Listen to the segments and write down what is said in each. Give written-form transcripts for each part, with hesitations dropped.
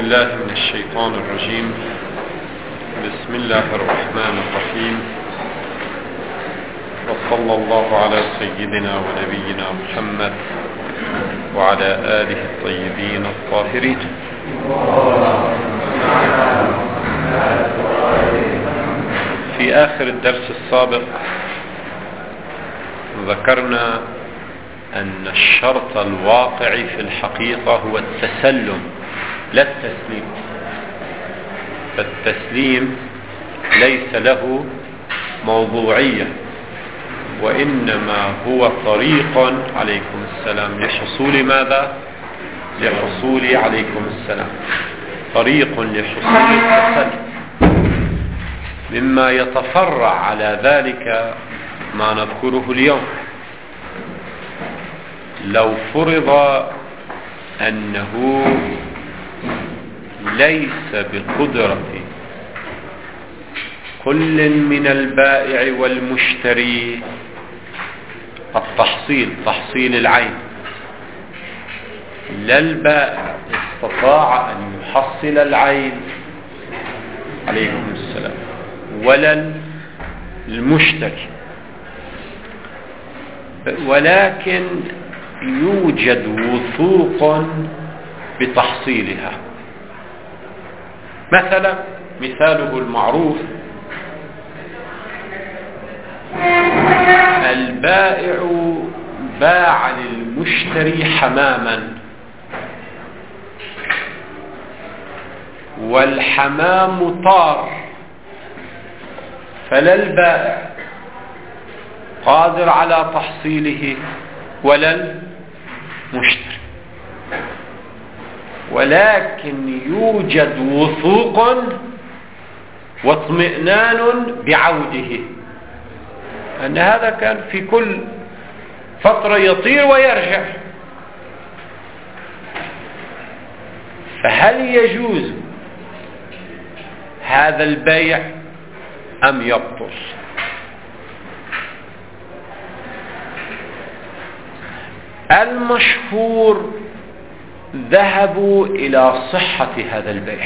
بالله من الشيطان الرجيم. بسم الله الرحمن الرحيم، وصلى الله على سيدنا ونبينا محمد وعلى آله الطيبين الطاهرين. في آخر الدرس السابق ذكرنا أن الشرط الواقعي في الحقيقة هو التسلم لا التسليم، فالتسليم ليس له موضوعية، وإنما هو طريق عليكم السلام لحصول ماذا؟ لحصول عليكم السلام طريق لحصول التسلم. مما يتفرع على ذلك ما نذكره اليوم. لو فرض أنه ليس بقدرة كل من البائع والمشتري تحصيل العين، لا البائع استطاع أن يحصل العين عليكم السلام ولا المشتري، ولكن يوجد وثوق بتحصيلها. مثلا مثاله المعروف: البائع باع للمشتري حماما، والحمام طار، فلا البائع قادر على تحصيله ولا المشتري، ولكن يوجد وثوق واطمئنان بعوده، أن هذا كان في كل فترة يطير ويرجع. فهل يجوز هذا البيع أم يبطل؟ المشهور ذهبوا إلى صحة هذا البيع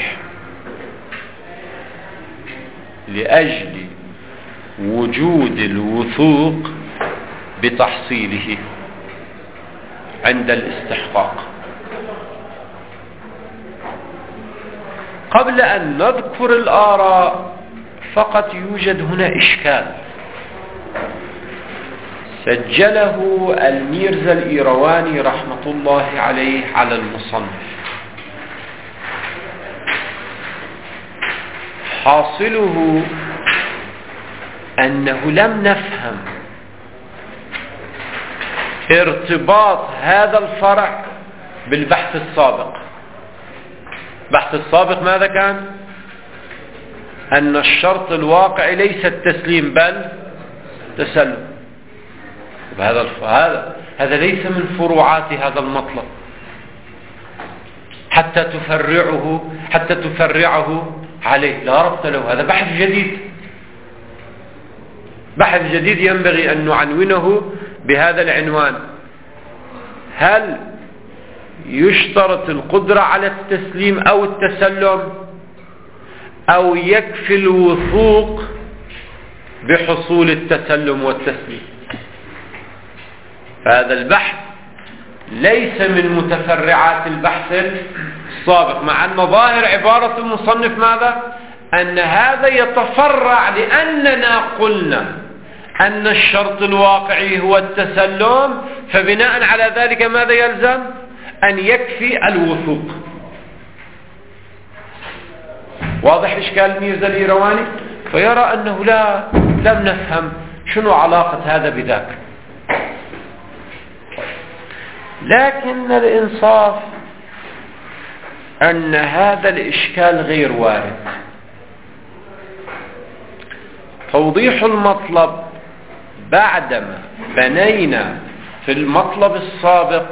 لأجل وجود الوثوق بتحصيله عند الاستحقاق. قبل أن نذكر الآراء فقط يوجد هنا إشكال سجله الميرزا الإيرواني رحمة الله عليه على المصنف. حاصله أنه لم نفهم ارتباط هذا الفرع بالبحث السابق. البحث السابق ماذا كان؟ أن الشرط الواقعي ليس التسليم بل تسلم. هذا ليس من فروعات هذا المطلب حتى تفرعه عليه، لا ربط له. هذا بحث جديد ينبغي أن نعنونه بهذا العنوان: هل يشترط القدرة على التسليم أو التسلم، أو يكفي الوثوق بحصول التسلم والتسليم؟ هذا البحث ليس من متفرعات البحث السابق، مع أن ظاهر عبارة المصنف ماذا؟ أن هذا يتفرع لأننا قلنا أن الشرط الواقعي هو التسلم، فبناء على ذلك ماذا يلزم؟ أن يكفي الوثوق. واضح إشكال الميرزا الإيرواني؟ فيرى أنه لم نفهم شنو علاقة هذا بذاك. لكن الإنصاف أن هذا الإشكال غير وارد. توضيح المطلب: بعدما بنينا في المطلب السابق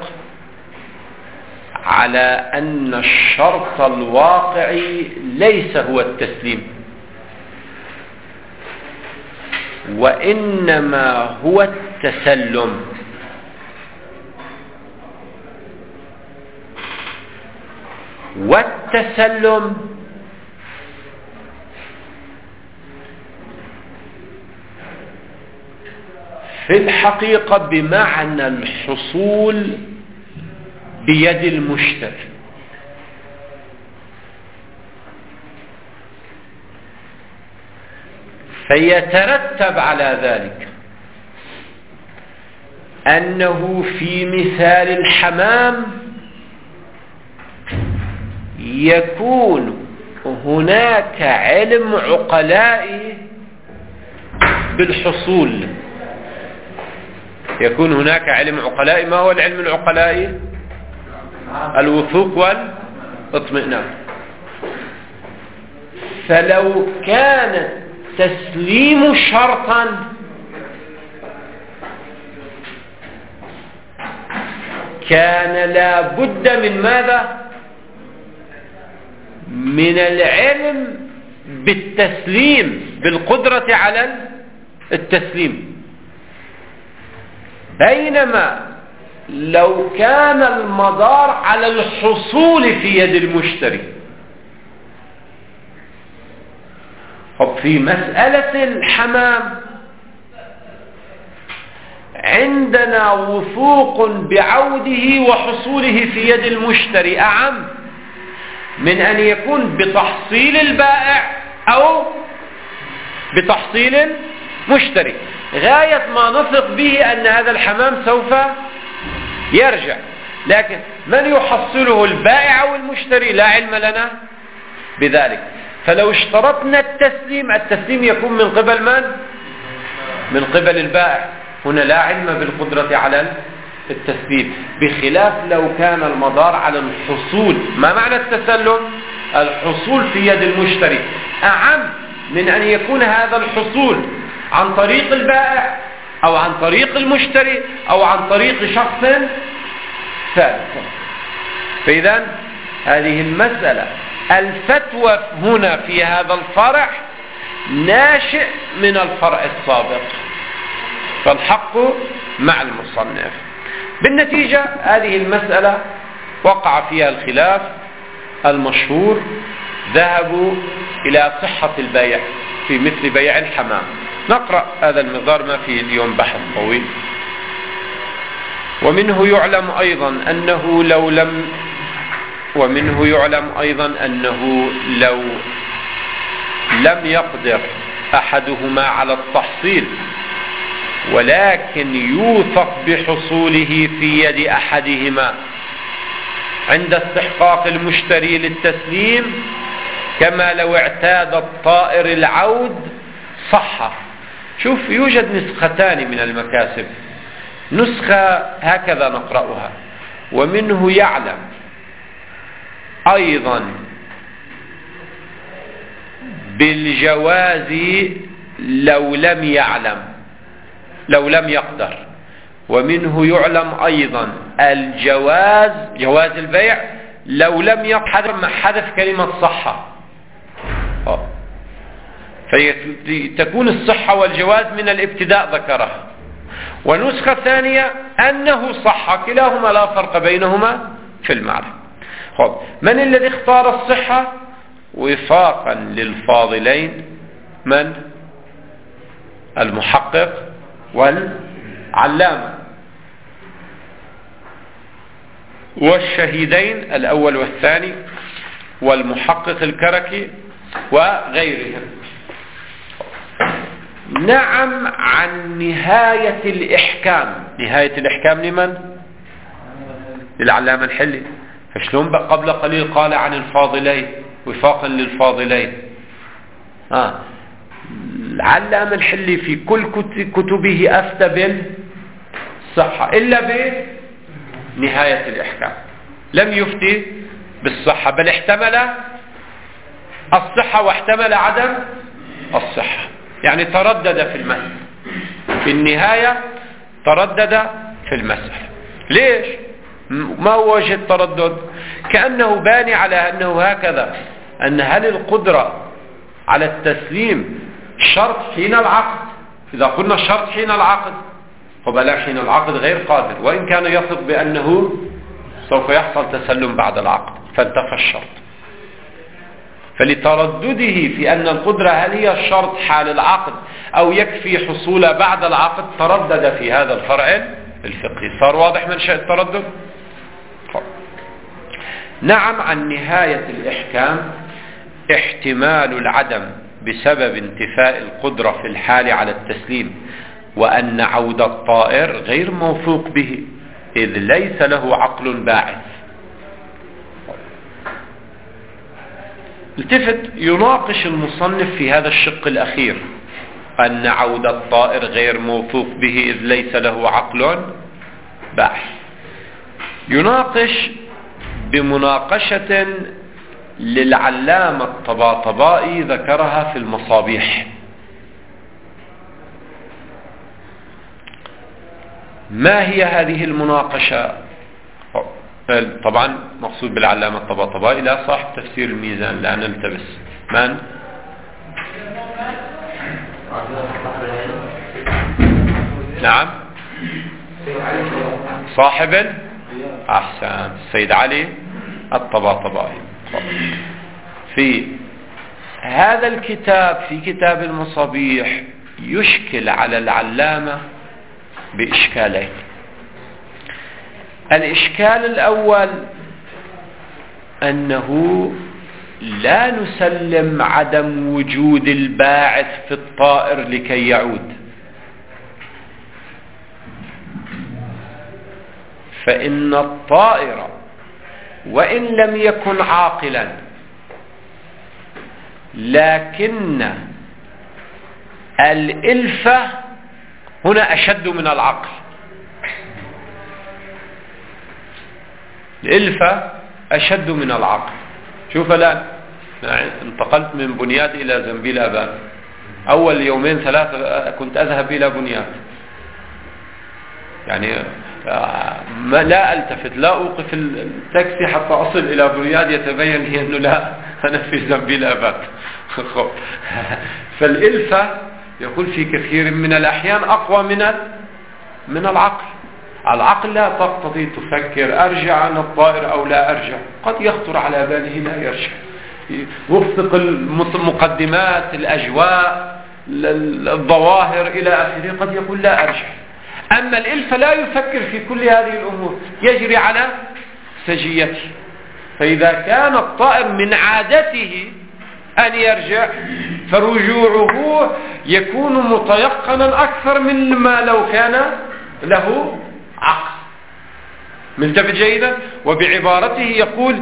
على أن الشرط الواقعي ليس هو التسليم، وإنما هو التسلم، والتسلم في الحقيقة بمعنى الحصول بيد المشتري. فيترتب على ذلك أنه في مثال الحمام يكون هناك علم عقلاء بالحصول. يكون هناك علم عقلاء. ما هو العلم العقلاء؟ الوثوق والاطمئنان. فلو كان تسليم شرطا كان لا بد من ماذا؟ من العلم بالتسليم، بالقدرة على التسليم. بينما لو كان المدار على الحصول في يد المشتري، في مسألة الحمام عندنا وثوق بعوده وحصوله في يد المشتري أعم من أن يكون بتحصيل البائع أو بتحصيل المشتري. غاية ما نثق به أن هذا الحمام سوف يرجع، لكن من يحصله البائع أو المشتري لا علم لنا بذلك. فلو اشترطنا التسليم يكون من قبل من؟ من قبل البائع. هنا لا علم بالقدرة على التسليم، بخلاف لو كان المدار على الحصول. ما معنى التسلم؟ الحصول في يد المشتري أعم من أن يكون هذا الحصول عن طريق البائع أو عن طريق المشتري أو عن طريق شخص ثالث. فإذا هذه المسألة الفتوى هنا في هذا الفرع ناشئ من الفرع السابق، فالحق مع المصنف. بالنتيجة هذه المسألة وقع فيها الخلاف المشهور، ذهبوا إلى صحة البيع في مثل بيع الحمام. نقرأ هذا المقدار، ما فيه اليوم بحث طويل. ومنه يعلم أيضا أنه لو لم يقدر أحدهما على التحصيل ولكن يوثق بحصوله في يد أحدهما عند استحقاق المشتري للتسليم، كما لو اعتاد الطائر العود صح. شوف، يوجد نسختان من المكاسب، نسخة هكذا نقرأها: ومنه يعلم أيضا بالجواز لو لم يقدر. ومنه يعلم أيضا جواز البيع لو لم يقدر، حذف كلمة صحة، فتكون الصحة والجواز من الابتداء ذكرها. ونسخة ثانية أنه صح، كلاهما لا فرق بينهما في المعنى. من الذي اختار الصحة وفاقا للفاضلين؟ من؟ المحقق والعلامة والشهيدين الأول والثاني والمحقق الكركي وغيرهم. نعم، عن نهاية الإحكام. نهاية الإحكام لمن؟ للعلامة الحلي. فشلون قبل قليل قال عن الفاضلين وفاقا للفاضلين؟ العلامة الحلي في كل كتبه أفتى بالصحة إلا بنهاية الإحكام، لم يفتي بالصحة، بل احتمل الصحة واحتمل عدم الصحة، يعني تردد في المسألة. في النهاية تردد في المسألة. ليش؟ ما هو وجه التردد؟ كأنه باني على أنه هكذا، أن هل القدرة على التسليم شرط حين العقد؟ إذا قلنا شرط حين العقد، فبلا حين العقد غير قادر، وإن كان يثق بأنه سوف يحصل تسلم بعد العقد. فانتفى الشرط. فلتردده في أن القدرة هل هي الشرط حال العقد أو يكفي حصولها بعد العقد، تردد في هذا الفرع الفقهي. صار واضح منشأ التردد؟ نعم. عن نهاية الإحكام احتمال العدم بسبب انتفاء القدرة في الحال على التسليم، وأن عود الطائر غير موثوق به إذ ليس له عقل باعث. التفت يناقش المصنف في هذا الشق الأخير، أن عود الطائر غير موثوق به إذ ليس له عقل باعث. يناقش بمناقشة للعلامة الطباطبائي ذكرها في المصابيح. ما هي هذه المناقشة؟ طبعا مقصود بالعلامة الطباطبائي لا صاحب تفسير الميزان، لا نلتبس. من؟ نعم، صاحب أحسن، السيد علي الطباطبائي. في هذا الكتاب، في كتاب المصابيح، يشكل على العلامة بإشكالين. الإشكال الأول أنه لا نسلم عدم وجود الباعث في الطائر لكي يعود، فإن الطائر وإن لم يكن عاقلا لكن الإلفة هنا أشد من العقل. الإلفة أشد من العقل. شوف الآن انتقلت من بنيات إلى زنبيل أبان، أول يومين ثلاثة كنت أذهب إلى بنيات، يعني ما لا ألتفت، لا أوقف التاكسي حتى أصل إلى بنيات يتبين لي أنه لا، أنا في زنبيل أبان. فالإلفة يقول في كثير من الأحيان أقوى من العقل. العقل لا تقتضي تفكر أرجع عن الطائر أو لا أرجع، قد يخطر على باله لا يرجع، وفق المقدمات، الأجواء، الظواهر إلى آخره، قد يقول لا أرجع. أما الإلفة لا يفكر في كل هذه الأمور، يجري على سجيته. فإذا كان الطائر من عادته أن يرجع، فرجوعه يكون متيقنا أكثر مما لو كان له عقل. ملتفت جيدا؟ وبعبارته يقول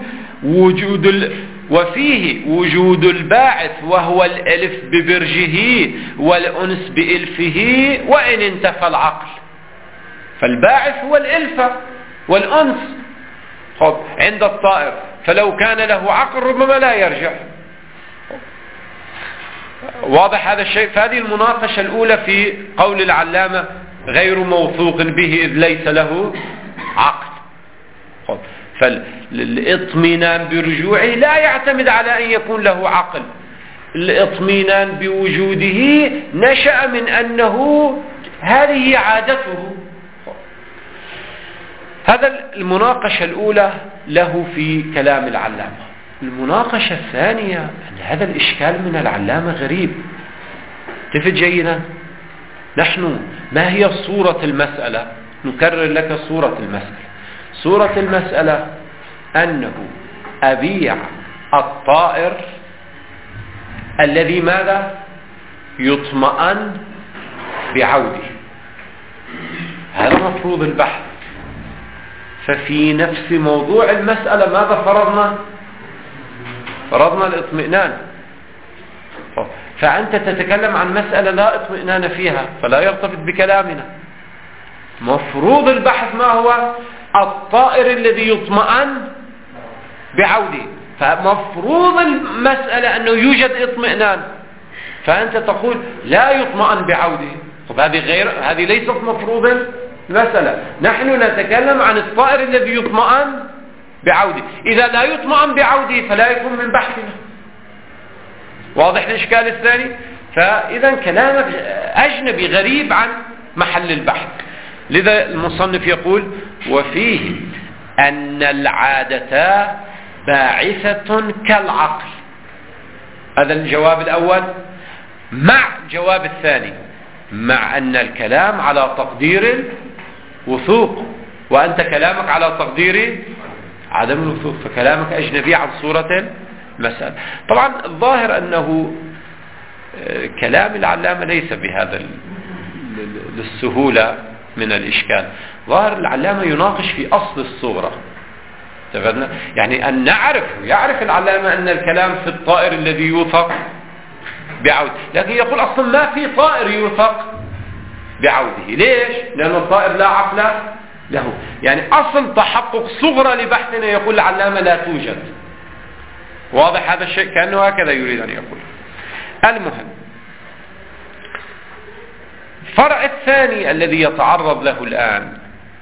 وفيه وجود الباعث وهو الألف ببرجه والأنس بإلفه وإن انتفى العقل. فالباعث هو الإلفة والأنس عند الطائر، فلو كان له عقل ربما لا يرجع. واضح هذا الشيء؟ فهذه المناقشة الأولى في قول العلامة غير موثوق به إذ ليس له عقل. فالاطمئنان برجوعه لا يعتمد على أن يكون له عقل. الاطمئنان بوجوده نشأ من أنه هذه عادته. هذا المناقشة الأولى له في كلام العلامة. المناقشة الثانية أن هذا الإشكال من العلامة غريب. تفت جيدا؟ نحن ما هي صورة المسألة؟ نكرر لك صورة المسألة. صورة المسألة أنه أبيع الطائر الذي ماذا؟ يطمئن بعوده. هذا مفروض البحث. ففي نفس موضوع المسألة ماذا فرضنا؟ فرضنا الاطمئنان. فأنت تتكلم عن مسألة لا اطمئنان فيها، فلا يرتبط بكلامنا. مفروض البحث ما هو؟ الطائر الذي يطمئن بعوده. فمفروض المسألة أنه يوجد اطمئنان، فأنت تقول لا يطمئن بعوده. طب هذه ليست مفروض المسألة. نحن نتكلم عن الطائر الذي يطمئن بعوده. إذا لا يطمئن بعوده فلا يكون من بحثنا. واضح الإشكال الثاني؟ فإذا كلامك أجنبي غريب عن محل البحث. لذا المصنف يقول وفيه أن العادة باعثة كالعقل. هذا الجواب الأول مع الجواب الثاني، مع أن الكلام على تقدير الوثوق وأنت كلامك على تقدير عدم الوثوق، فكلامك أجنبي عن صورة المسألة. طبعا الظاهر أنه كلام العلامة ليس بهذا السهولة من الإشكال. ظاهر العلامة يناقش في أصل الصورة، يعني أن يعرف العلامة أن الكلام في الطائر الذي يوثق بعوده، لكن يقول أصلا ما في طائر يوثق بعوده. ليش؟ لأن الطائر لا عقل له. يعني أصل تحقق صغرى لبحثنا يقول العلامة لا توجد. واضح هذا الشيء؟ كأنه هكذا يريد أن يقول. المهم، الفرع الثاني الذي يتعرض له الآن،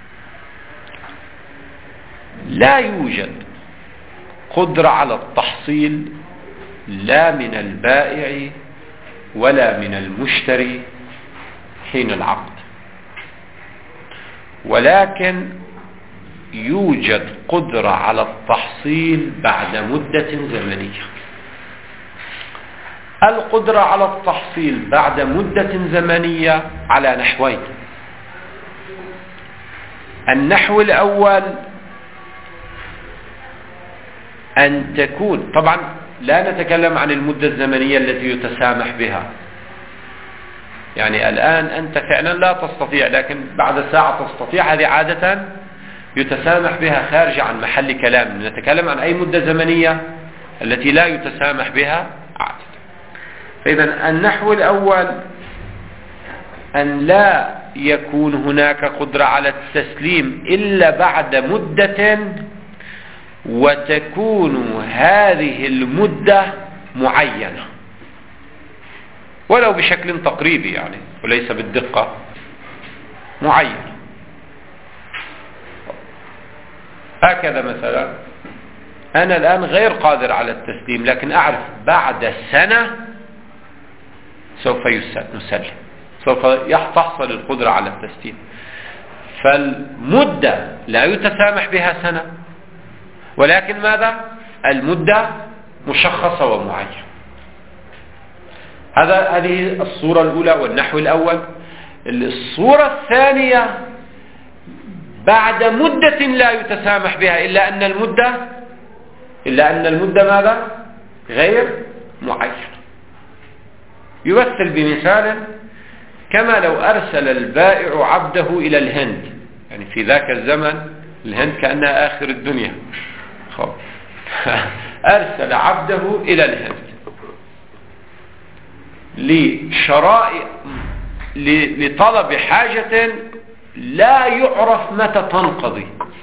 لا يوجد قدرة على التحصيل لا من البائع ولا من المشتري حين العقد، ولكن يوجد قدرة على التحصيل بعد مدة زمنية. القدرة على التحصيل بعد مدة زمنية على نحوين. النحو الأول أن تكون، طبعا لا نتكلم عن المدة الزمنية التي يتسامح بها، يعني الآن أنت فعلا لا تستطيع لكن بعد ساعة تستطيع، هذه عادة يتسامح بها خارج عن محل كلام. نتكلم عن أي مدة زمنية التي لا يتسامح بها عادة. فإذا النحو الأول أن لا يكون هناك قدرة على التسليم إلا بعد مدة، وتكون هذه المدة معينة ولو بشكل تقريبي يعني وليس بالدقة، معين. هكذا مثلا أنا الآن غير قادر على التسليم، لكن أعرف بعد سنة سوف نسلم، سوف تحصل القدرة على التسليم. فالمدة لا يتسامح بها سنة، ولكن ماذا؟ المدة مشخصة ومعينة. هذه الصورة الأولى والنحو الأول. الصورة الثانية بعد مدة لا يتسامح بها إلا أن المدة ماذا؟ غير معينة. يمثل بمثال كما لو أرسل البائع عبده إلى الهند، يعني في ذاك الزمن الهند كأنها آخر الدنيا، أرسل عبده إلى الهند لطلب حاجة لا يعرف متى تنقضي،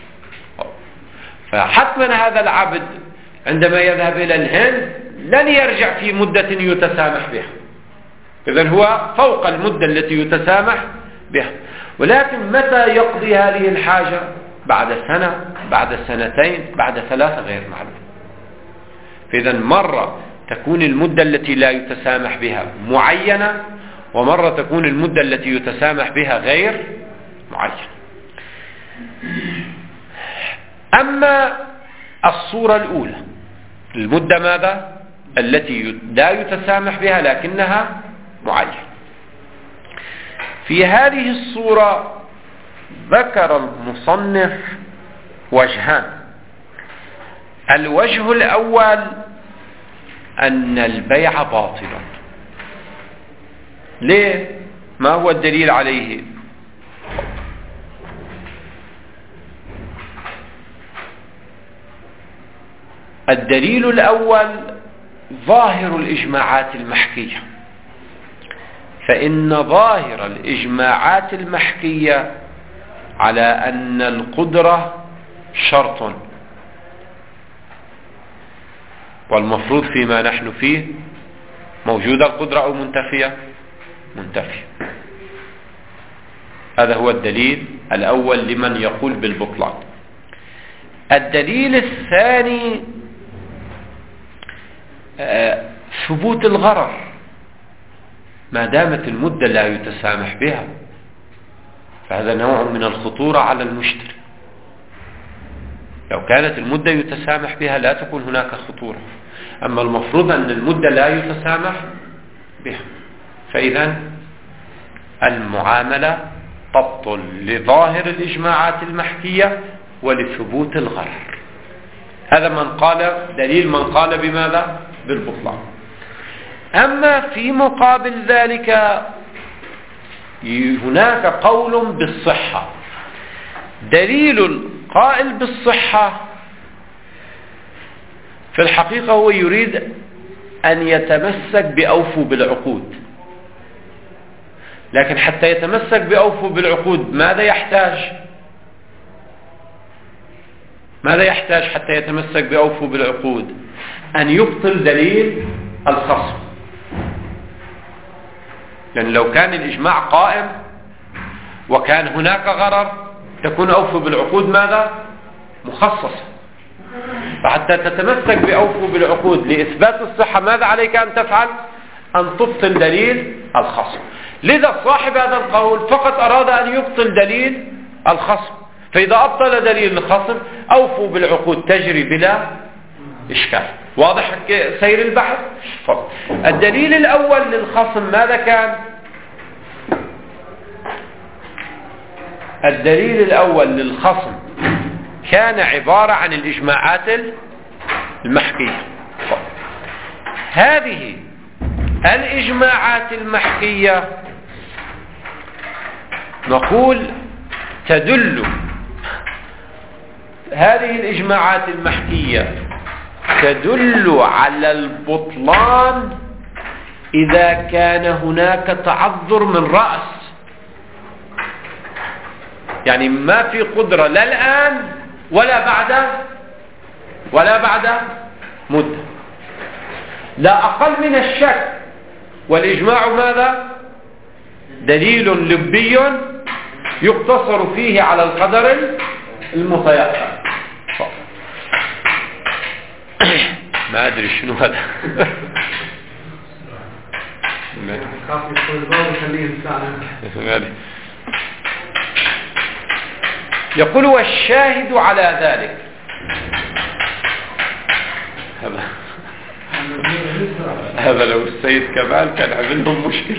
فحتما هذا العبد عندما يذهب إلى الهند لن يرجع في مدة يتسامح بها، إذن هو فوق المدة التي يتسامح بها. ولكن متى يقضي هذه الحاجة؟ بعد سنة، بعد سنتين، بعد 3 غير معلوم. فإذن مرة تكون المدة التي لا يتسامح بها معينة، ومرة تكون المدة التي يتسامح بها غير معينة. أما الصورة الأولى، المدة ماذا؟ التي لا يتسامح بها لكنها معينة. في هذه الصورة ذكر المصنف وجهان. الوجه الأول أن البيع باطل. ليه؟ ما هو الدليل عليه؟ الدليل الأول ظاهر الإجماعات المحكية، فإن ظاهر الإجماعات المحكية على أن القدرة شرط، والمفروض فيما نحن فيه موجودة القدرة أو منتفية؟ منتفية. هذا هو الدليل الأول لمن يقول بالبطلان. الدليل الثاني ثبوت الغرر، ما دامت المدة لا يتسامح بها فهذا نوع من الخطورة على المشتري. لو كانت المدة يتسامح بها لا تكون هناك خطورة، أما المفروض أن المدة لا يتسامح بها، فإذا المعاملة تبطل لظاهر الإجماعات المحكية ولثبوت الغرر. هذا دليل من قال بماذا؟ بالبطلان. أما في مقابل ذلك هناك قول بالصحة. دليل القائل بالصحة في الحقيقة هو يريد أن يتمسك بأوفوا بالعقود، لكن حتى يتمسك بأوفوا بالعقود ماذا يحتاج حتى يتمسك بأوفوا بالعقود؟ أن يبطل دليل الخصم، لأن لو كان الإجماع قائم وكان هناك غرر تكون أوفوا بالعقود ماذا؟ مخصصة. فحتى تتمسك بأوفوا بالعقود لإثبات الصحة ماذا عليك أن تفعل؟ أن تبطل دليل الخصم. لذا صاحب هذا القول فقط أراد أن يبطل دليل الخصم، فإذا أبطل دليل الخصم أوفوا بالعقود تجري بلا إشكال. واضح سير البحث؟ الدليل الأول للخصم ماذا كان؟ الدليل الأول للخصم كان عبارة عن الإجماعات المحكية. هذه الإجماعات المحكية نقول هذه الإجماعات المحكية تدل على البطلان إذا كان هناك تعذر من رأس، يعني ما في قدرة لا الآن ولا بعد مدة، لا أقل من الشك. والإجماع ماذا؟ دليل لبي يقتصر فيه على القدر المتيقن. ما أدري شنو هذا. يقول والشاهد على ذلك. هذا لو السيد كمال كان عملهم مشكلة.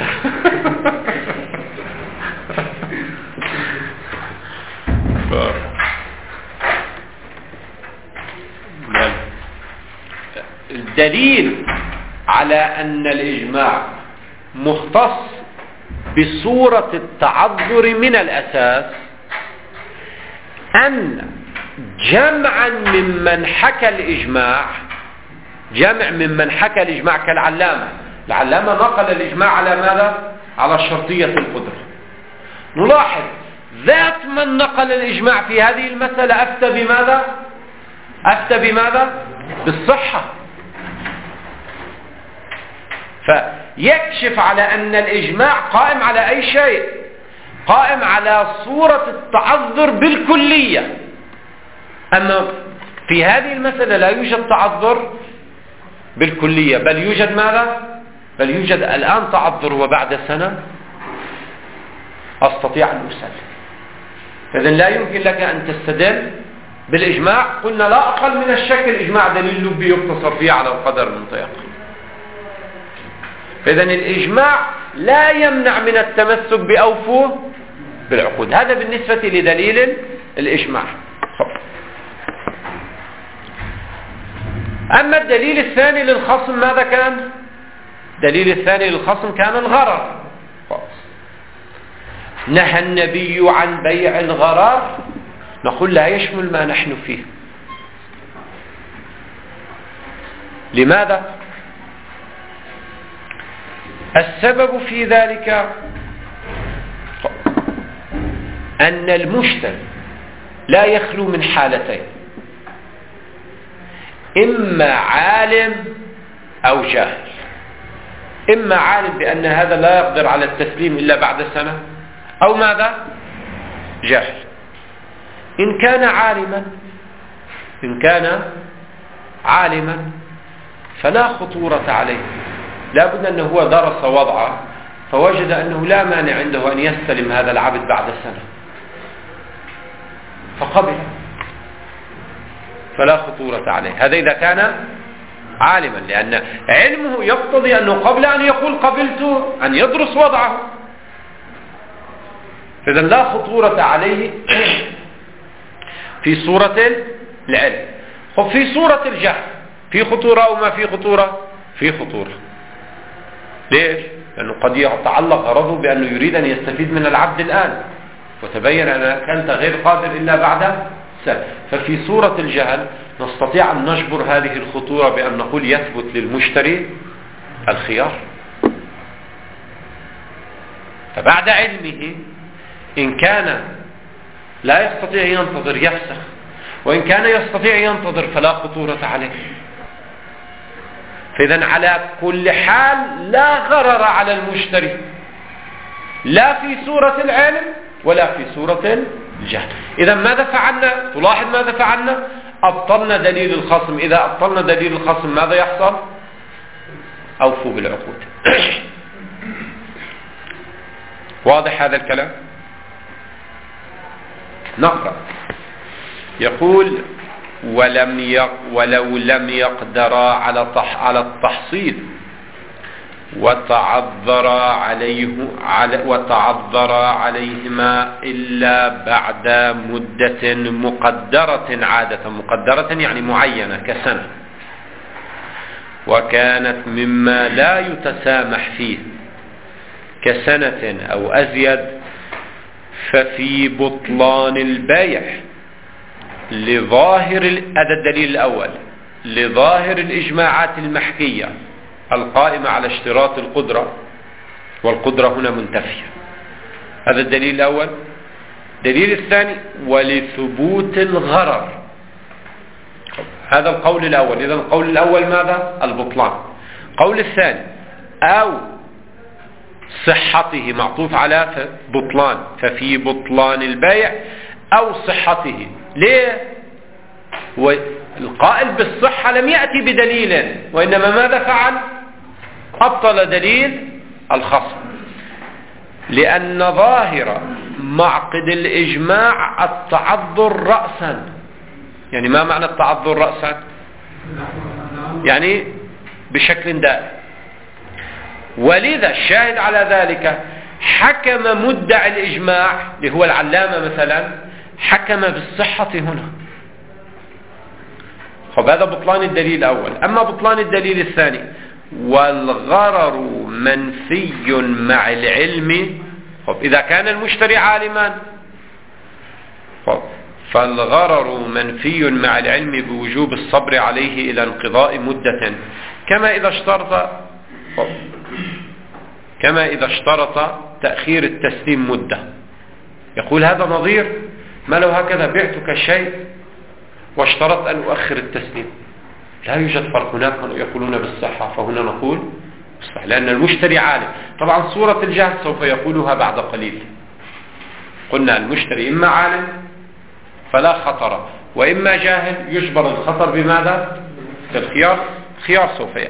الدليل على أن الإجماع مختص بصورة التعذر من الأساس أن جمعا ممن حكى الإجماع كالعلامة. العلامة نقل الإجماع على ماذا؟ على شرطية القدرة. نلاحظ ذات من نقل الإجماع في هذه المسألة أفتى بماذا؟ بالصحة. فيكشف على أن الإجماع قائم على أي شيء؟ قائم على صورة التعذر بالكلية. أما في هذه المسألة لا يوجد تعذر بالكلية، بل يوجد ماذا؟ بل يوجد الآن تعذر وبعد سنة أستطيع أن أسلم. فإذن لا يمكن لك أن تستدل بالإجماع. قلنا لا أقل من الشك الإجماع دليل لبي يقتصر فيه على القدر المتيقن. فإذن الإجماع لا يمنع من التمسك بأوفوا بالعقود. هذا بالنسبة لدليل الإجماع. أما الدليل الثاني للخصم ماذا كان؟ الدليل الثاني للخصم كان الغرر. نهى النبي عن بيع الغرر، نقول لا يشمل ما نحن فيه. لماذا؟ السبب في ذلك أن المشتري لا يخلو من حالتين: إما عالم أو جاهل. إما عالم بأن هذا لا يقدر على التسليم إلا بعد سنة، أو ماذا؟ جاهل. إن كان عالما فلا خطورة عليه، لا بد أنه هو درس وضعه فوجد أنه لا مانع عنده أن يستلم هذا العبد بعد سنة فقبل. فلا خطورة عليه. هذا إذا كان عالما، لأن علمه يقتضي أنه قبل أن يقول قبلت أن يدرس وضعه، إذن لا خطورة عليه في صورة العلم. وفي صورة الجهل في خطورة أو ما في خطورة؟ في خطورة. ليش؟ لأنه قد يتعلق غرضه بأنه يريد أن يستفيد من العبد الآن، وتبين أنك أنت غير قادر إلا بعد سنة. ففي صورة الجهل نستطيع أن نجبر هذه الخطورة بأن نقول يثبت للمشتري الخيار. فبعد علمه إن كان لا يستطيع ينتظر يفسخ، وإن كان يستطيع ينتظر فلا خطورة عليه. فإذا على كل حال لا غرر على المشتري، لا في صورة العلم ولا في صورة الجهل. إذا ماذا فعلنا؟ تلاحظ ماذا فعلنا؟ أبطلنا دليل الخصم. إذا أبطلنا دليل الخصم ماذا يحصل؟ أوفوا بالعقود. واضح هذا الكلام؟ نقرأ. يقول ولو لم يقدرا على التحصيل وتعذر عليهما إلا بعد مدة مقدرة، عادة مقدرة يعني معينة كسنة، وكانت مما لا يتسامح فيه كسنة أو أزيد، ففي بطلان البيع لظاهر هذا الدليل الأول، لظاهر الإجماعات المحكية القائمة على اشتراط القدرة، والقدرة هنا منتفية. هذا الدليل الأول. الدليل الثاني ولثبوت الغرر. هذا القول الأول. إذا القول الأول ماذا؟ البطلان. القول الثاني أو صحته معطوف على بطلان، ففي بطلان البيع أو صحته. ليه؟ القائل بالصحة لم يأتي بدليل، وإنما ماذا فعل؟ أبطل دليل الخصم، لأن ظاهر معقد الإجماع التعذر رأسا. يعني ما معنى التعذر رأسا؟ يعني بشكل دائم. ولذا الشاهد على ذلك حكم مدعي الإجماع اللي هو العلامة مثلا، حكم بالصحة هنا. هذا بطلان الدليل الأول. أما بطلان الدليل الثاني والغرر منفي مع العلم. إذا كان المشتري عالما فالغرر منفي مع العلم بوجوب الصبر عليه إلى انقضاء مدة، كما إذا اشترط تأخير التسليم مدة. يقول هذا نظير ما لو هكذا بعتك الشيء واشترط أن أؤخر التسليم. لا يوجد فرق. هناك يقولون بالصحة، فهنا نقول بالصحة لأن المشتري عالم. طبعا صورة الجهل سوف يقولها بعد قليل. قلنا المشتري إما عالم فلا خطر، وإما جاهل يجبر الخطر بماذا؟ في الخيار سوف يأتي.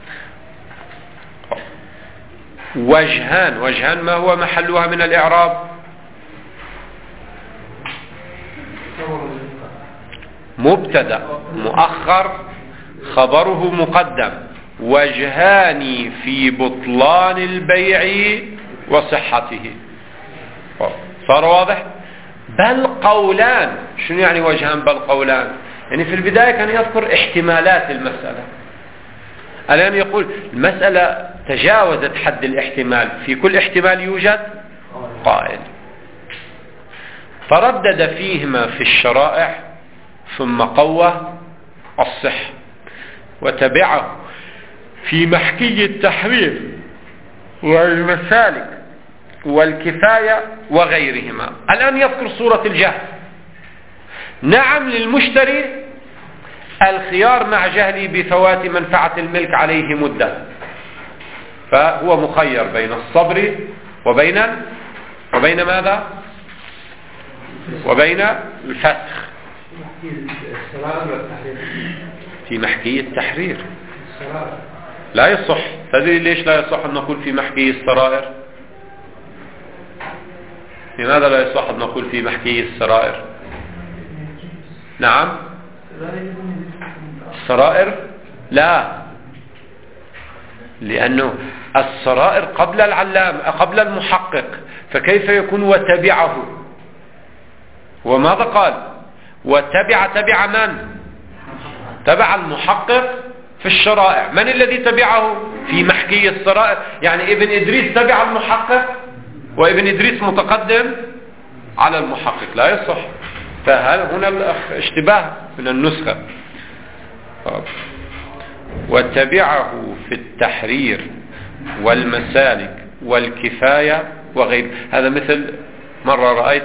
وجهان ما هو محلها من الإعراب؟ مبتدأ مؤخر خبره مقدم. وجهان في بطلان البيع وصحته. صار واضح؟ بل قولان. شنو يعني وجهان بل قولان؟ يعني في البداية كان يذكر احتمالات المسألة، الآن يقول المسألة تجاوزت حد الاحتمال، في كل احتمال يوجد قائل. فردد فيهما في الشرائع ثم قوى الصحة، وتبعه في محكي التحرير والمسالك والكفاية وغيرهما. الآن يذكر صورة الجهل. نعم للمشتري الخيار مع جهله بفوات منفعة الملك عليه مدة، فهو مخير بين الصبر وبين ماذا؟ وبين الفسخ. في محكي التحرير لا يصح. تدري ليش لا يصح أن نقول في محكي السرائر؟ لماذا لا يصح أن نقول في محكي السرائر؟ نعم السرائر لا، لأنه السرائر قبل العلام قبل المحقق، فكيف يكون وتبعه؟ وماذا قال؟ تبع من؟ تبع المحقق في الشرائع. من الذي تبعه في محكي السرائر؟ يعني ابن إدريس تبع المحقق، وابن إدريس متقدم على المحقق، لا يصح. فهنا اشتباه من النسخة. وتبعه في التحرير والمسالك والكفاية وغير هذا. مثل مرة رأيت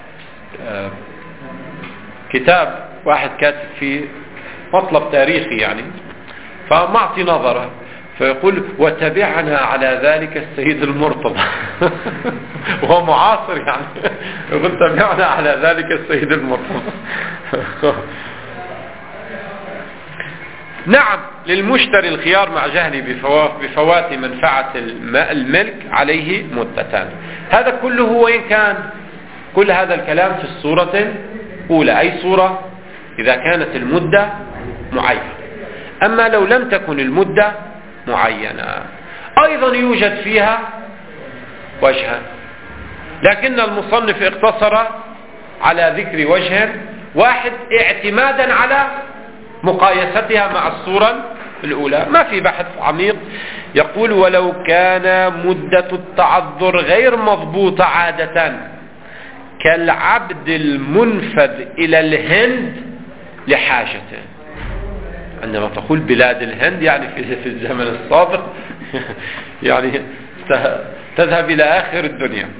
كتاب واحد كاتب فيه مطلب تاريخي يعني، فمعطي نظرة فيقول وتبعنا على ذلك السيد المرتضى وهو معاصر يعني، يقول تبعنا على ذلك السيد المرتضى. نعم، للمشتري الخيار مع جهله بفوات منفعة الملك عليه مدتان. هذا كله وين كان؟ كل هذا الكلام في الصورة الأولى، أي صورة؟ إذا كانت المدة معينة. أما لو لم تكن المدة معينة أيضا يوجد فيها وجهان، لكن المصنف اقتصر على ذكر وجه واحد اعتمادا على مقايستها مع الصورة الأولى، ما في بحث عميق. يقول ولو كان مدة التعذر غير مضبوطة عادة كالعبد المنفذ إلى الهند لحاجته. عندما تقول بلاد الهند يعني في الزمن السابق يعني تذهب إلى آخر الدنيا.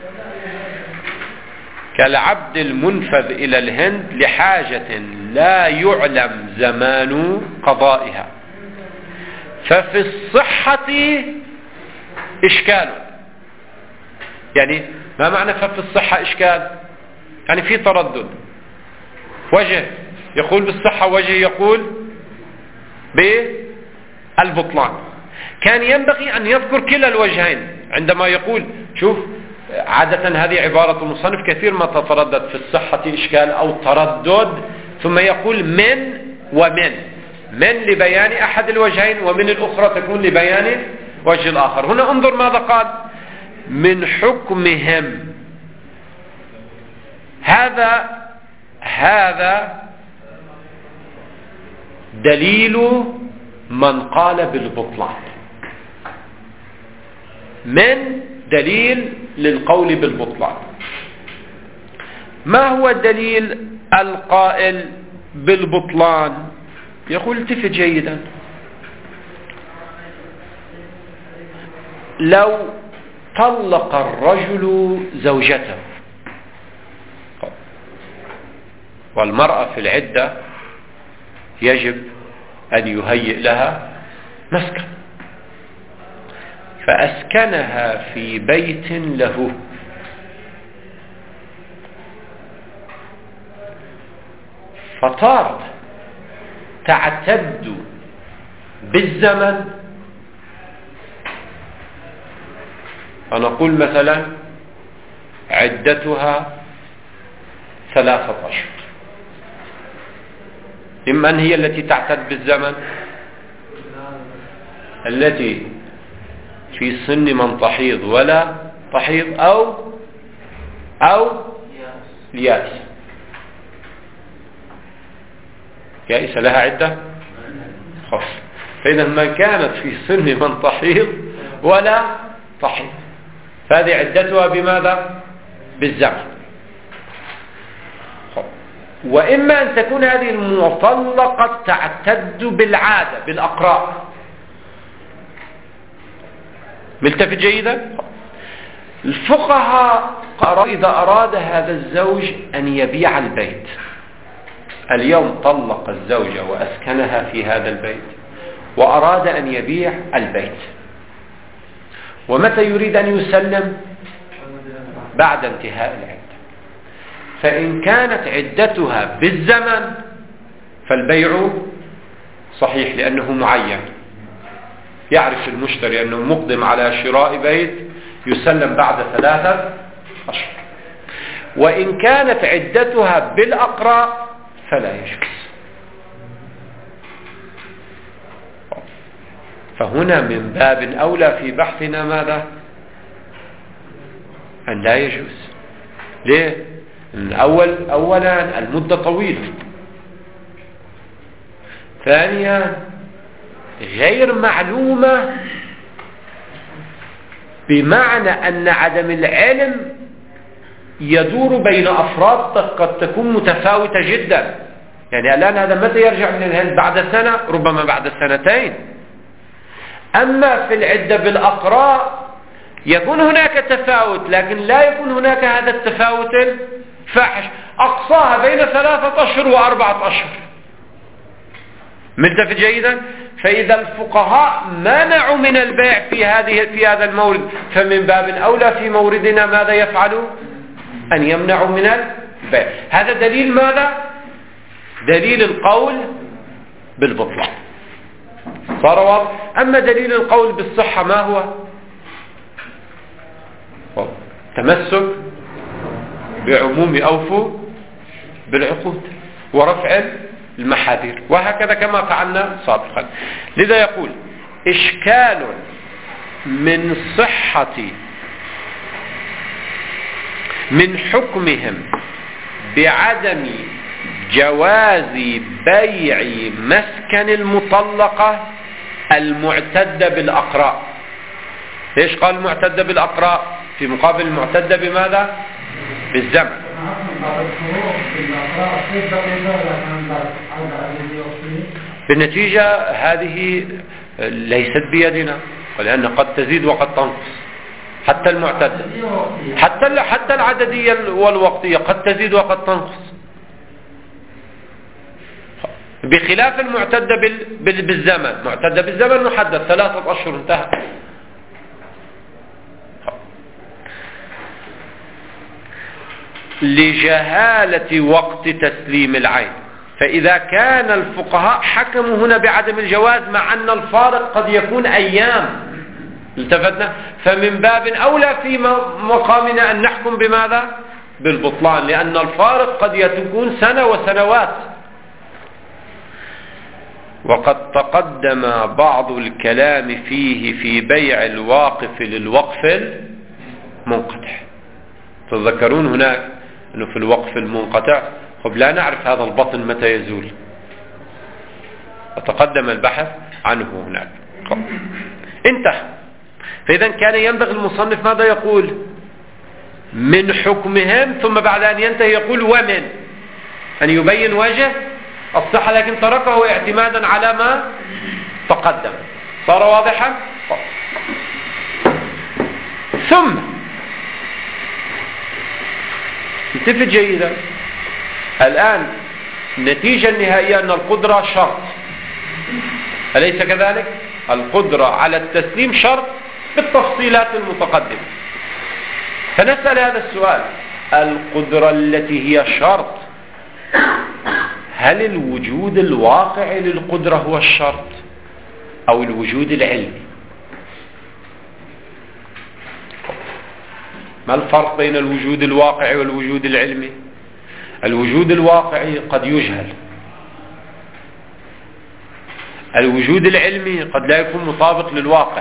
كالعبد المنفذ إلى الهند لحاجة لا يعلم زمان قضائها، ففي الصحة إشكال. يعني ما معنى ففي الصحة إشكال؟ يعني في تردد، وجه يقول بالصحة، وجه يقول بالبطلان. كان ينبغي أن يذكر كلا الوجهين عندما يقول. شوف، عادة هذه عبارة المصنف كثير ما تتردد في الصحة إشكال أو تردد، ثم يقول من ومن، من لبيان أحد الوجهين ومن الأخرى تكون لبيان وجه الآخر. هنا انظر ماذا قال: من حكمهم. هذا دليل من قال بالبطلان، من دليل للقول بالبطلان. ما هو دليل القائل بالبطلان؟ يقول التفت جيدا: لو طلق الرجل زوجته، والمرأة في العدة يجب أن يهيئ لها مسكن، فأسكنها في بيت له، فصارت تعتد بالزمن. فنقول مثلا عدتها 3 أشهر. إما هي التي تعتد بالزمن، التي في سن من تحيض ولا تحيض، أو اليائس. يائسة لها عدة خاصة. فإذا ما كانت في سن من تحيض ولا تحيض فهذه عدتها بماذا؟ بالزمن. وإما أن تكون هذه المطلقة تعتد بالعادة، بالأقراء. ملتفت جيدا؟ الفقهاء قالوا إذا أراد هذا الزوج أن يبيع البيت، اليوم طلق الزوجة وأسكنها في هذا البيت، وأراد أن يبيع البيت، ومتى يريد أن يسلم؟ بعد انتهاء العدة. فإن كانت عدتها بالزمن فالبيع صحيح، لأنه معين، يعرف المشتري أنه مقدم على شراء بيت يسلم بعد 3 أشهر. وإن كانت عدتها بالأقراء فلا يجوز، فهنا من باب أولى في بحثنا ماذا؟ أن لا يجوز. ليه؟ أولا المدة طويلة، ثانيا غير معلومة، بمعنى أن عدم العلم يدور بين أفراد قد تكون متفاوتة جدا. يعني الآن هذا متى يرجع من الهند؟ بعد سنة، ربما بعد سنتين. أما في العدة بالأقراء يكون هناك تفاوت، لكن لا يكون هناك هذا التفاوت الفاحش، أقصاها بين 3 أشهر و4 أشهر. ملتفت جيدا؟ فإذا الفقهاء منعوا من البيع في هذا المورد، فمن باب أولى في موردنا ماذا يفعلوا؟ أن يمنعوا من البيع. هذا دليل ماذا؟ دليل القول بالبطلان. صار واضح؟ أما دليل القول بالصحة ما هو؟ تمسك بعموم أوفوا بالعقود ورفع المحاذير، وهكذا كما فعلنا سابقا. لذا يقول: إشكال من حكمهم بعدم جواز بيع مسكن المطلقة المعتدة بالأقراء. ليش قال المعتدة بالأقراء في مقابل المعتدة بماذا؟ بالزمن. بالنتيجة هذه ليست بيدنا، ولأن قد تزيد وقد تنقص. حتى المعتدة، حتى العددية والوقتية قد تزيد وقد تنقص، بخلاف المعتدة بالزمن. معتدة بالزمن محدد 3 أشهر، انتهى. لجهالة وقت تسليم العين. فإذا كان الفقهاء حكموا هنا بعدم الجواز مع أن الفارق قد يكون أيام، التفتنا، فمن باب أولى في مقامنا أن نحكم بماذا؟ بالبطلان، لأن الفارق قد يكون سنة وسنوات. وقد تقدم بعض الكلام فيه في بيع الواقف للوقف المنقطع. تذكرون هناك أنه في الوقف المنقطع لا نعرف هذا البطن متى يزول، وتقدم البحث عنه هناك. انتهى. فإذا كان ينبغي المصنف ماذا يقول؟ من حكمهم، ثم بعد أن ينتهي يقول ومن، أن يبين وجه الصحة، لكن تركه اعتمادا على ما تقدم. صار واضحا؟ ثم التفت جيدا. الآن النتيجة النهائية أن القدرة شرط، أليس كذلك؟ القدرة على التسليم شرط بالتفصيلات المتقدمة. فنسأل هذا السؤال: القدرة التي هي شرط، هل الوجود الواقعي للقدرة هو الشرط أو الوجود العلمي؟ ما الفرق بين الوجود الواقعي والوجود العلمي؟ الوجود الواقعي قد يجهل، الوجود العلمي قد لا يكون مطابق للواقع.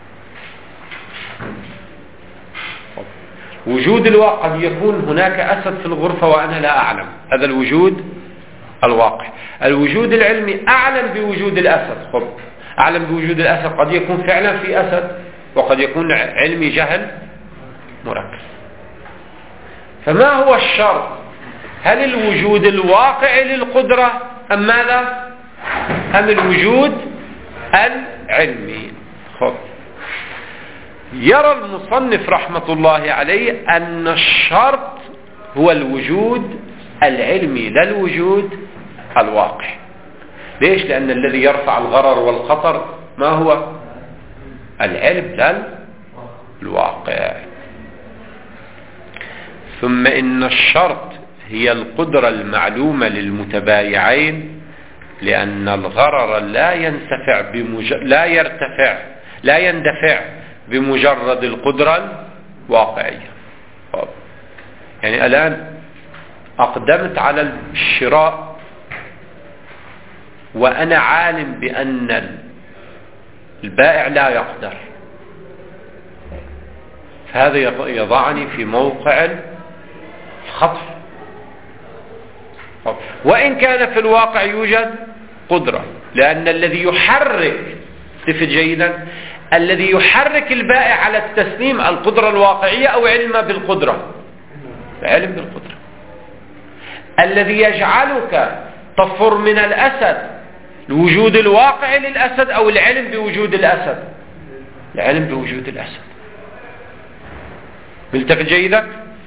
وجود الواقع قد يكون هناك أسد في الغرفة وأنا لا أعلم، هذا الوجود الواقع. الوجود العلمي أعلم بوجود الأسد، أعلم بوجود الأسد، قد يكون فعلا في أسد وقد يكون علمي جهل مركب. فما هو الشرط؟ هل الوجود الواقعي للقدرة أم ماذا؟ أم الوجود العلمي؟ يرى المصنف رحمة الله عليه أن الشرط هو الوجود العلمي لا الوجود الواقعي. ليش؟ لأن الذي يرفع الغرر والخطر ما هو؟ العلم لا الواقع. ثم إن الشرط هي القدرة المعلومة للمتبايعين، لأن الغرر لا يندفع بمجرد القدرة الواقعية. يعني الآن أقدمت على الشراء وأنا عالم بأن البائع لا يقدر، فهذا يضعني في موقع الخطر. وإن كان في الواقع يوجد قدرة، لأن الذي يحرك، تفت جيدا، الذي يحرك البائع على التسليم القدرة الواقعية أو علم بالقدرة؟ العلم بالقدرة. الذي يجعلك تفر من الأسد الوجود الواقعي للأسد أو العلم بوجود الأسد؟ العلم بوجود الأسد. ملتفت جيدا؟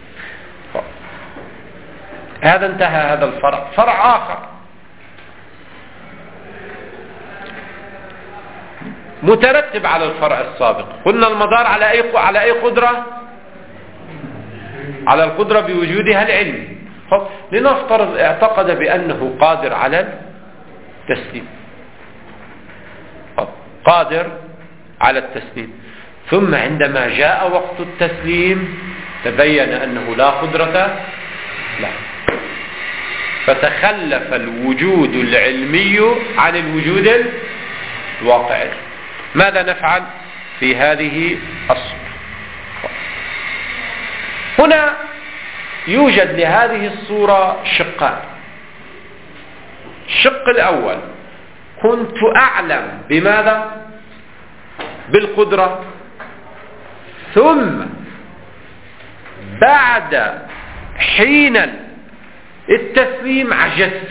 هذا انتهى هذا الفرع. فرع آخر مترتب على الفرع السابق. قلنا المدار على أي قدرة؟ على القدرة بوجودها العلم. لنفترض اعتقد بأنه قادر على التسليم، قادر على التسليم، ثم عندما جاء وقت التسليم تبين أنه لا قدرة له، فتخلف الوجود العلمي عن الوجود الواقعي. ماذا نفعل في هذه الصورة؟ هنا يوجد لهذه الصورة شقان. الشق الأول: كنت أعلم بماذا؟ بالقدرة، ثم بعد حين التسليم عجزت،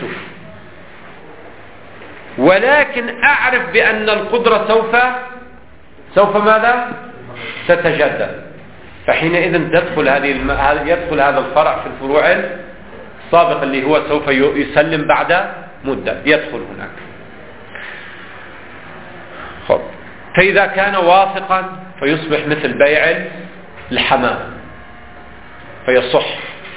ولكن أعرف بأن القدرة سوف ماذا؟ تتجدد. فحينئذ يدخل هذا الفرع في الفروع السابق اللي هو سوف يسلم بعد مدة، يدخل هناك. فإذا كان واثقا فيصبح مثل بيع الحمام فيصح.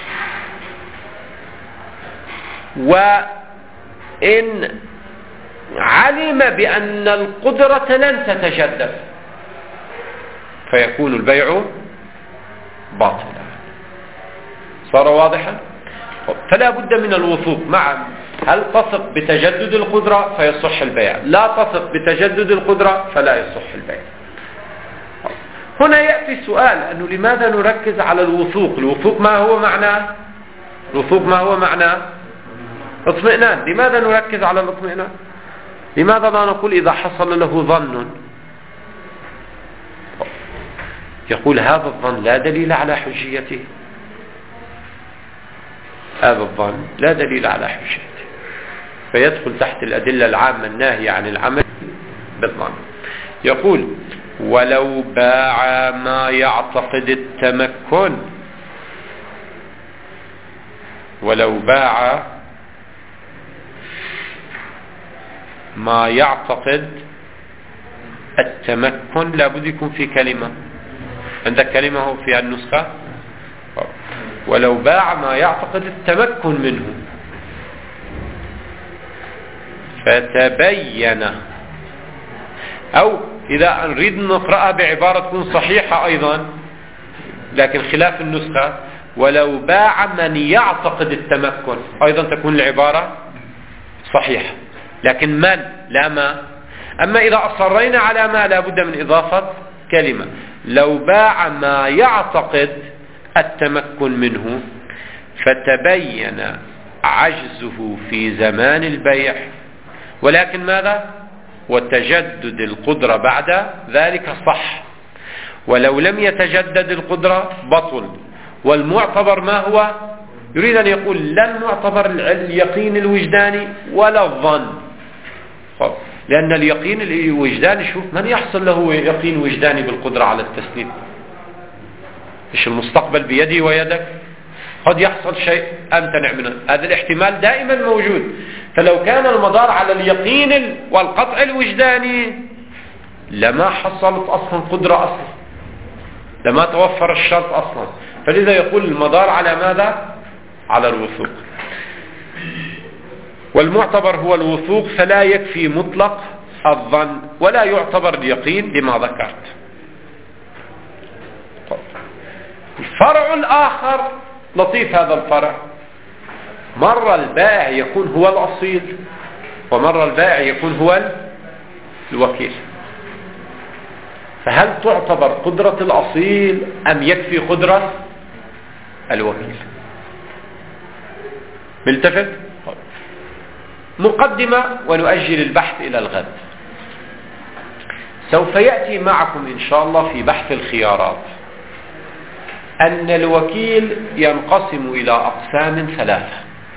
وإن علم بأن القدرة لن تتجدد فيكون البيع باطلا. صار واضحا؟ فلا بد من الوثوق. هل تثق بتجدد القدرة فيصح البيع، لا تثق بتجدد القدرة فلا يصح البيع. هنا يأتي السؤال أنه لماذا نركز على الوثوق؟ الوثوق ما هو معناه؟ الوثوق ما هو معناه؟ اطمئنان. لماذا نركز على الاطمئنان؟ لماذا لا نقول إذا حصل له ظن؟ يقول هذا الظن لا دليل على حجيته، هذا الظن لا دليل على حجيته، فيدخل تحت الأدلة العامة الناهية عن العمل بالظن. يقول ولو باع ما يعتقد التمكن، ولو باع ما يعتقد التمكن، لابد يكون في كلمة. عندك كلمة في النسخة؟ ولو باع ما يعتقد التمكن منه فتبين، أو إذا نريد نقرأها بعبارة تكون صحيحة أيضا لكن خلاف النسخة، ولو باع من يعتقد التمكن أيضا تكون العبارة صحيحة، لكن من لا ما. أما إذا أصرينا على ما لا بد من إضافة كلمة. لو باع ما يعتقد التمكن منه فتبين عجزه في زمان البيع، ولكن ماذا؟ وتجدد القدرة بعد ذلك صح. ولو لم يتجدد القدرة بطل. والمعتبر ما هو؟ يريد أن يقول لا المعتبر اليقين الوجداني ولا الظن، لأن اليقين الوجداني، شوف من يحصل له يقين وجداني بالقدرة على التسليم؟ مش المستقبل بيدي ويدك؟ قد يحصل شيء أمتنع منه، هذا الاحتمال دائما موجود. فلو كان المدار على اليقين والقطع الوجداني لما حصلت أصلا قدرة أصلا، لما توفر الشرط أصلا. فلذا يقول المدار على ماذا؟ على الوثوق. والمعتبر هو الوثوق، فلا يكفي مطلق الظن ولا يعتبر اليقين لما ذكرت. الفرع الآخر لطيف هذا الفرع، مرة البائع يكون هو الأصيل ومرة البائع يكون هو الوكيل. فهل تعتبر قدرة الأصيل أم يكفي قدرة الوكيل؟ ملتفت؟ مقدمة ونؤجل البحث إلى الغد. سوف يأتي معكم إن شاء الله في بحث الخيارات أن الوكيل ينقسم إلى أقسام ثلاثة.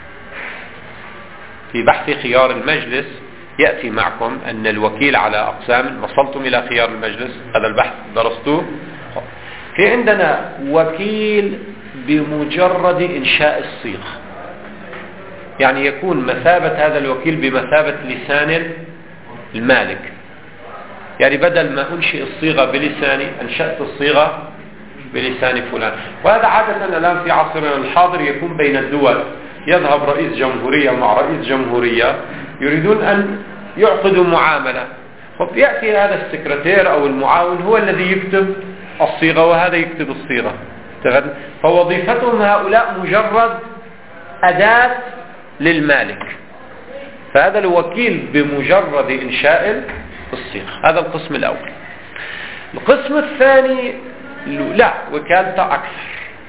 في بحث خيار المجلس يأتي معكم أن الوكيل على أقسام. وصلتم إلى خيار المجلس؟ هذا البحث درستوه؟ في عندنا وكيل بمجرد إنشاء الصيغة، يعني يكون مثابة هذا الوكيل بمثابة لسان المالك، يعني بدل ما أنشئ الصيغة بلساني أنشأت الصيغة بلسان فلان. وهذا عادة الآن في عصرنا الحاضر يكون بين الدول، يذهب رئيس جمهورية مع رئيس جمهورية يريدون أن يعقدوا معاملة، فيأتي هذا السكرتير أو المعاون هو الذي يكتب الصيغة وهذا يكتب الصيغة. فوظيفتهم هؤلاء مجرد أداة للمالك، فهذا الوكيل بمجرد إنشاء الصيغة. هذا القسم الأول. القسم الثاني لا، وكالته أكثر،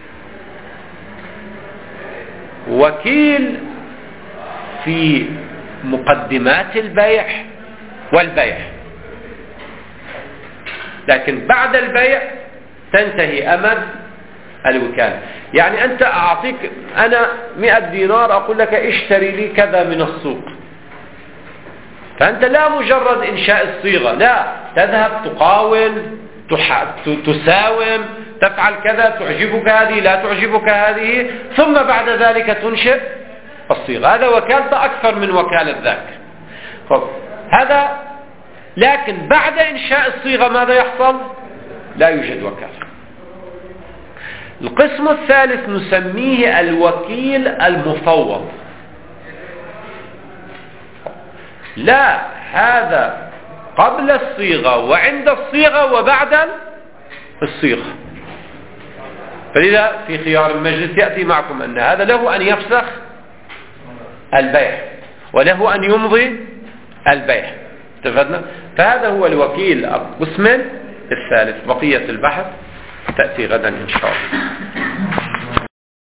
وكيل في مقدمات البيع والبيع، لكن بعد البيع تنتهي أمد الوكالة. يعني أنت أعطيك أنا 100 دينار أقول لك اشتري لي كذا من السوق، فأنت لا مجرد إنشاء الصيغة، لا، تذهب تقاول تساوم تفعل كذا، تعجبك هذه لا تعجبك هذه، ثم بعد ذلك تنشئ الصيغة. هذا وكالته أكثر من وكالة ذاك. هذا لكن بعد إنشاء الصيغة ماذا يحصل؟ لا يوجد وكالة. القسم الثالث نسميه الوكيل المفوض. لا، هذا قبل الصيغة وعند الصيغة وبعد الصيغة. فلذا في خيار المجلس يأتي معكم أن هذا له أن يفسخ البيع وله أن يمضي البيع. اتفقنا؟ فهذا هو الوكيل القسم الثالث. بقية البحث تأتي غدا إن شاء الله.